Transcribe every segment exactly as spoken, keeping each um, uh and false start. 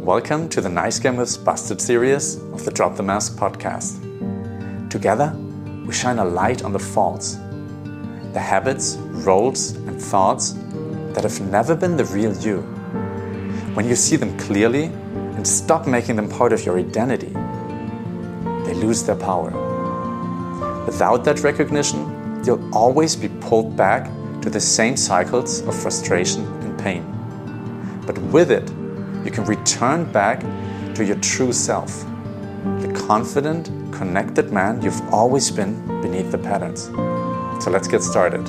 Welcome to the Nice Guy Myths Busted series of the Drop the Mask podcast. Together, we shine a light on the faults, the habits, roles, and thoughts that have never been the real you. When you see them clearly and stop making them part of your identity, they lose their power. Without that recognition, you'll always be pulled back to the same cycles of frustration and pain. But with it, you can return back to your true self, the confident, connected man you've always been beneath the patterns. So let's get started.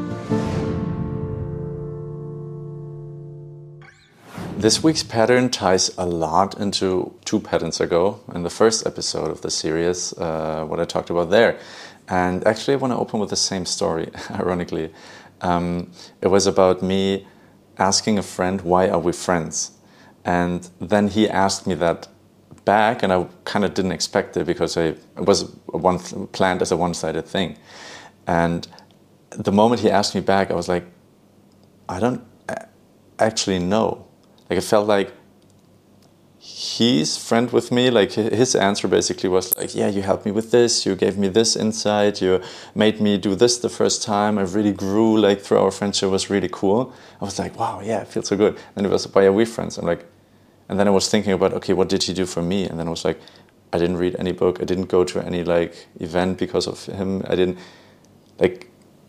This week's pattern ties a lot into two patterns ago in the first episode of the series, uh, what I talked about there. And actually I want to open with the same story, ironically. Um, it was about me asking a friend, why are we friends? And then he asked me that back, and I kind of didn't expect it because I, it was a one, planned as a one-sided thing. And the moment he asked me back, I was like, I don't actually know. Like, it felt like he's friend with me. Like, his answer basically was like, yeah, you helped me with this, you gave me this insight, you made me do this the first time, I really grew, like, through our friendship. It was really cool. I was like, wow, yeah, it feels so good. And it was, why are we friends? I'm like, and then I was thinking about, okay, what did he do for me? And then I was like, I didn't read any book, I didn't go to any, like, event because of him, I didn't, like,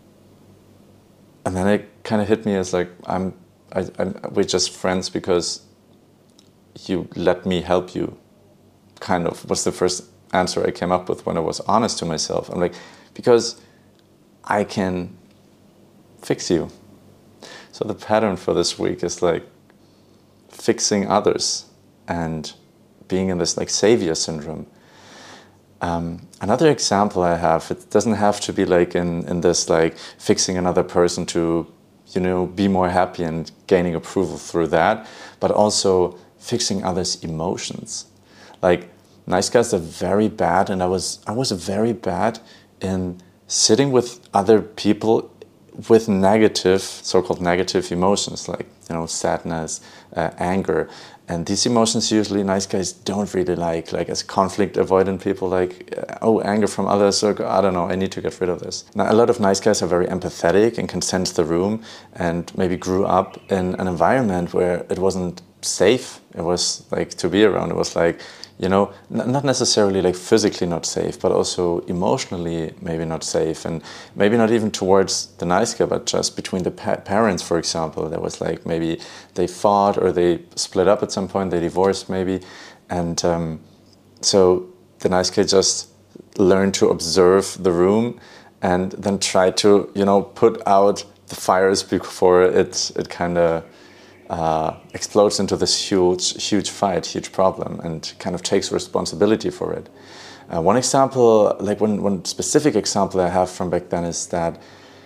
and then it kind of hit me as like, I'm, I, I'm, we're just friends because you let me help you, kind of, was the first answer I came up with when I was honest to myself. I'm like, because I can fix you. So the pattern for this week is like fixing others and being in this like savior syndrome. Um, another example I have, it doesn't have to be like in, in this like fixing another person to, you know, be more happy and gaining approval through that, but also fixing others' emotions. Like, nice guys are very bad, and I was I was very bad in sitting with other people with negative, so-called negative emotions, like, you know, sadness, uh, anger. And these emotions usually nice guys don't really like, like as conflict avoidant people, like, uh, oh, anger from others, or I don't know, I need to get rid of this. Now, a lot of nice guys are very empathetic and can sense the room and maybe grew up in an environment where it wasn't safe. It was like to be around. It was like, you know, n- not necessarily like physically not safe, but also emotionally maybe not safe, and maybe not even towards the nice guy, but just between the pa- parents, for example. There was like maybe they fought or they split up at some point, they divorced maybe, and um, so the nice guy just learned to observe the room and then try to, you know, put out the fires before it it kind of Uh, explodes into this huge, huge fight, huge problem, and kind of takes responsibility for it. Uh, one example, like one, one specific example I have from back then is that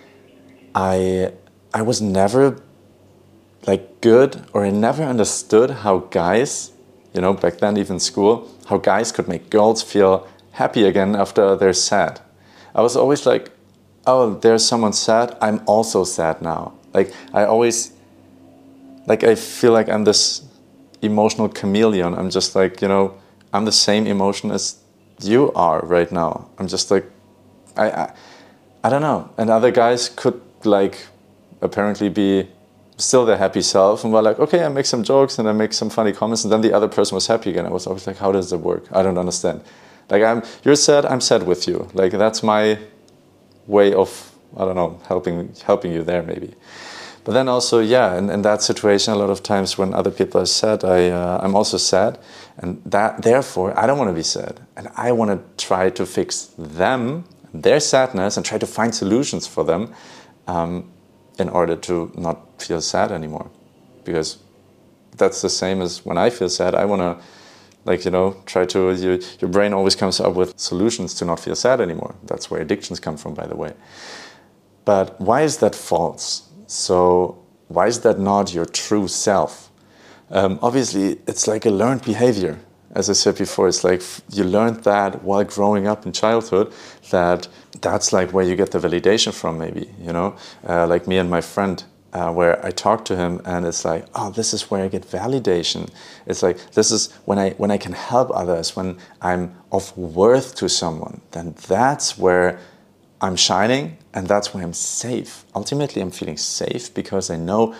I I was never like good, or I never understood how guys, you know, back then even school, how guys could make girls feel happy again after they're sad. I was always like, oh, there's someone sad, I'm also sad now. Like, I always Like, I feel like I'm this emotional chameleon. I'm just like, you know, I'm the same emotion as you are right now. I'm just like, I, I, I don't know. And other guys could, like, apparently be still their happy self and were like, okay, I make some jokes and I make some funny comments, and then the other person was happy again. I was always like, how does it work? I don't understand. Like, I'm, you're sad, I'm sad with you. Like, that's my way of, I don't know, helping, helping you there maybe. But then also, yeah, in, in that situation, a lot of times when other people are sad, I, uh, I'm also sad. And that, therefore, I don't want to be sad. And I want to try to fix them, their sadness, and try to find solutions for them um, in order to not feel sad anymore. Because that's the same as when I feel sad. I want to, like, you know, try to, you, your brain always comes up with solutions to not feel sad anymore. That's where addictions come from, by the way. But why is that false? So why is that not your true self? Um, obviously, it's like a learned behavior. As I said before, it's like you learned that while growing up in childhood, that that's like where you get the validation from maybe, you know? Uh, like me and my friend, uh, where I talk to him and it's like, oh, this is where I get validation. It's like, this is when I when I can help others, when I'm of worth to someone, then that's where I'm shining and that's where I'm safe. Ultimately, I'm feeling safe because I know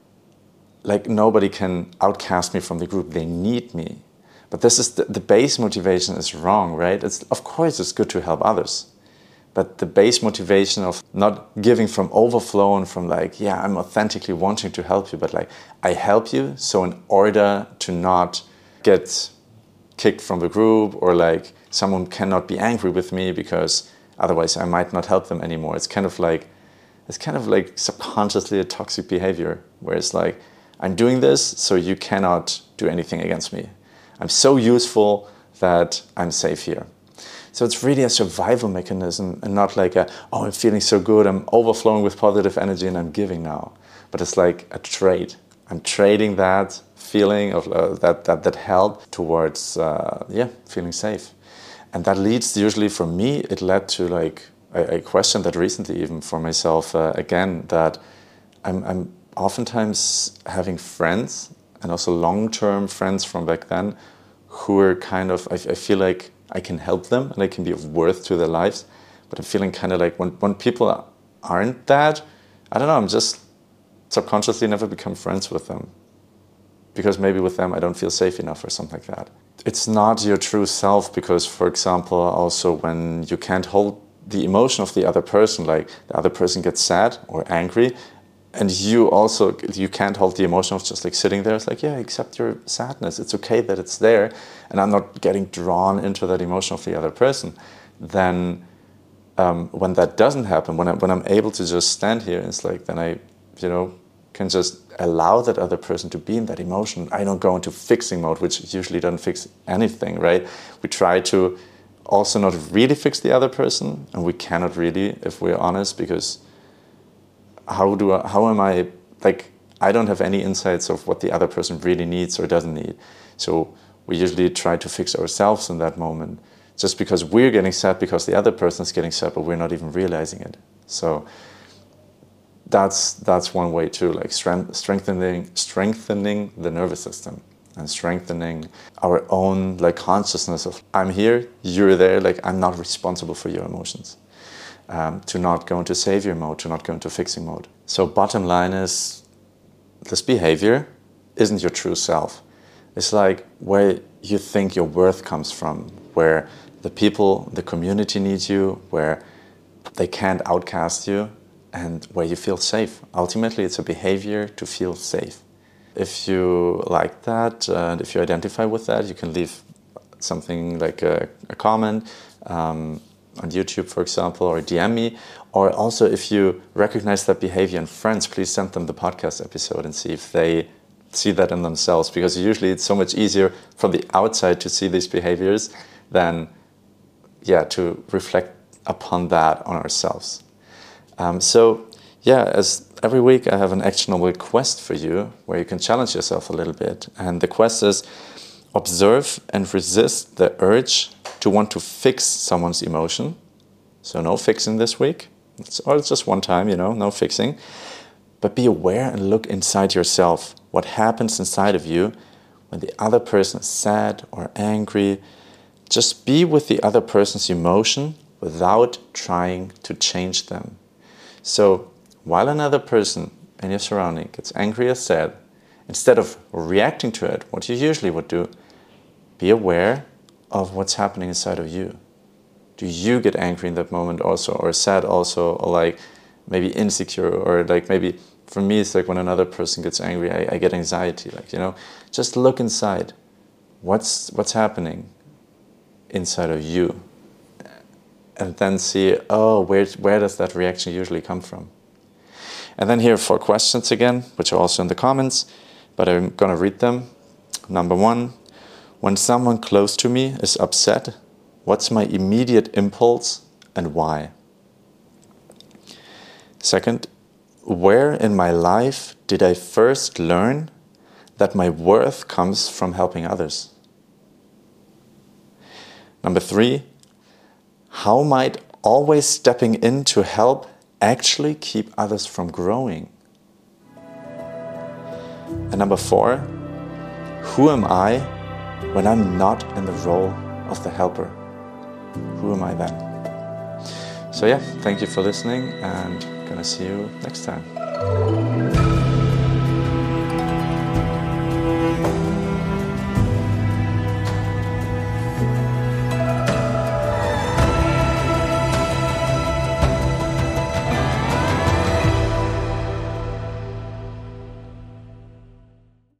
like nobody can outcast me from the group. They need me. But this is the, the base motivation is wrong, right? It's, of course, it's good to help others. But the base motivation of not giving from overflow and from like, yeah, I'm authentically wanting to help you, but like, I help you, so in order to not get kicked from the group or like someone cannot be angry with me because otherwise I might not help them anymore. It's kind of like, it's kind of like subconsciously a toxic behavior where it's like, I'm doing this so you cannot do anything against me. I'm so useful that I'm safe here. So it's really a survival mechanism and not like a, oh, I'm feeling so good, I'm overflowing with positive energy and I'm giving now. But it's like a trade. I'm trading that feeling of uh, that, that, that help towards, uh, yeah, feeling safe. And that leads usually for me, it led to like, I, I questioned that recently even for myself uh, again, that I'm, I'm oftentimes having friends and also long-term friends from back then who are kind of, I, I feel like I can help them and I can be of worth to their lives. But I'm feeling kind of like when, when people aren't that, I don't know, I'm just subconsciously never become friends with them. Because maybe with them I don't feel safe enough or something like that. It's not your true self because, for example, also when you can't hold the emotion of the other person, like the other person gets sad or angry, and you also, you can't hold the emotion of just like sitting there. It's like, yeah, accept your sadness. It's okay that it's there. And I'm not getting drawn into that emotion of the other person. Then um, when that doesn't happen, when, I, when I'm able to just stand here, it's like, then I, you know, can just allow that other person to be in that emotion. I don't go into fixing mode, which usually doesn't fix anything, right? We try to also not really fix the other person. And we cannot really, if we're honest, because How do I, how am I, like, I don't have any insights of what the other person really needs or doesn't need. So we usually try to fix ourselves in that moment just because we're getting sad because the other person's getting sad, but we're not even realizing it. So that's that's one way too, like strength, strengthening strengthening the nervous system and strengthening our own like consciousness of I'm here, you're there, like I'm not responsible for your emotions. Um, to not go into savior mode, to not go into fixing mode. So bottom line is, this behavior isn't your true self. It's like where you think your worth comes from, where the people, the community needs you, where they can't outcast you, and where you feel safe. Ultimately, it's a behavior to feel safe. If you like that, uh, and if you identify with that, you can leave something like a, a comment, um, on YouTube, for example, or D M me. Or also, if you recognize that behavior in friends, please send them the podcast episode and see if they see that in themselves. Because usually it's so much easier from the outside to see these behaviors than, yeah, to reflect upon that on ourselves. Um, so, yeah, as every week I have an actionable quest for you where you can challenge yourself a little bit. And the quest is observe and resist the urge to want to fix someone's emotion. So no fixing this week. It's, or it's just one time, you know, no fixing. But be aware and look inside yourself. What happens inside of you when the other person is sad or angry. Just be with the other person's emotion without trying to change them. So while another person in your surrounding gets angry or sad, instead of reacting to it, what you usually would do, be aware of what's happening inside of you. Do you get angry in that moment also, or sad also, or like maybe insecure, or like maybe for me it's like when another person gets angry, I, I get anxiety. Like, you know, just look inside. What's what's happening inside of you, and then see, oh, where where does that reaction usually come from? And then here are four questions again, which are also in the comments, but I'm gonna read them. Number one. When someone close to me is upset, what's my immediate impulse and why? Second, where in my life did I first learn that my worth comes from helping others? Number three, how might always stepping in to help actually keep others from growing? And number four, who am I when I'm not in the role of the helper? Who am I then? So yeah, thank you for listening, and gonna see you next time.